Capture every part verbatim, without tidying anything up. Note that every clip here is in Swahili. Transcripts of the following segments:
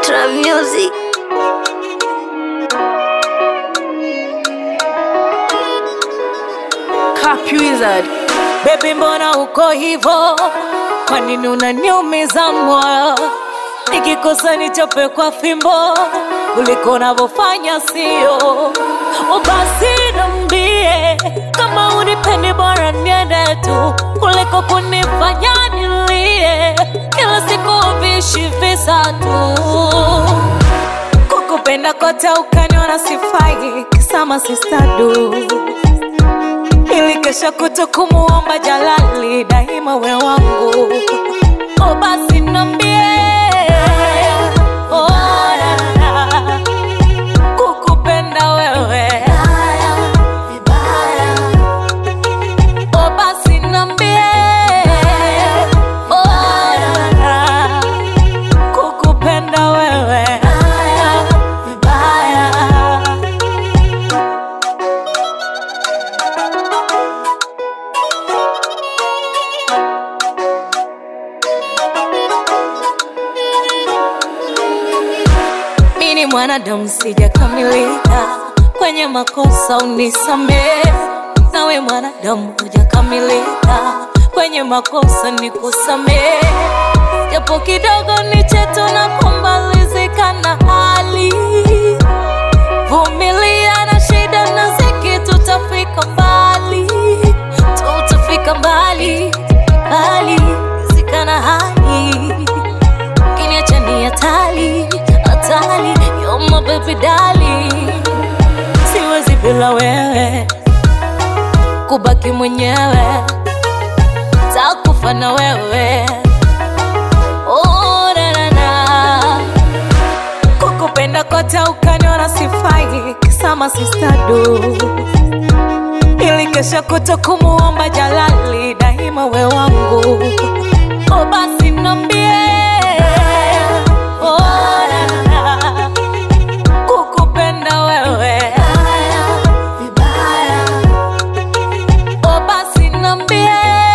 Trap music. Cap Wizard. Baby, mbona uko hivo? Kwa nini unaniumiza moyo? Nikikosa nichope kwa fimbo kuliko unavyofanya sio. O basi niambie, kama unipendi bora niende tu kuliko kunifanya nilie kila siku vishi visa tu. Kukupenda kote ukaniona sifai kisama sistadu, nilikesha kuto kumuomba Jalali daima we wangu. O basi niambie, oh, na, na, kukupenda wewe o basi niambie, oh, na, na, kukupenda wewe vibaya. Mimi mwanadamu sijakamilika, kwenye makosa unisamee. Nawe mwanadamu hujakamilika, kwenye makosa nikusamee. Japo kidogo ni chetu na kumbalizika na hali, vumilia na shida na ziki, tutafika mbali, tutafika mbali, mbali, zika na hali. Kiniacha ni hatari, hatari, you're my baby darling. Siwezi bila wewe, kubaki mwenyewe, takufa na wewe. Oh, na, na, na. Kukupenda kote ukaniona sifai kisama sistadu, nilikesha kuto kumuomba Jalali daima we wangu. Oh basi niambie, oh, na, na, kukupenda wewe o basi niambie,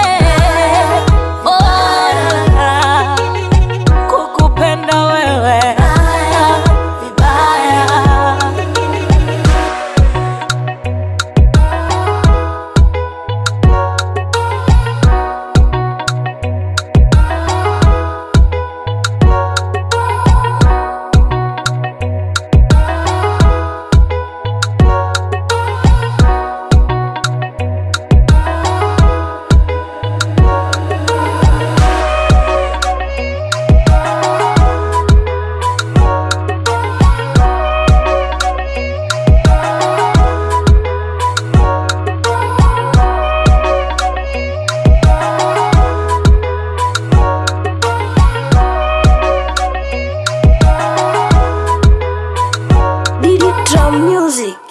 oh, na, na, kukupenda wewe vibaya. Didi Trap music.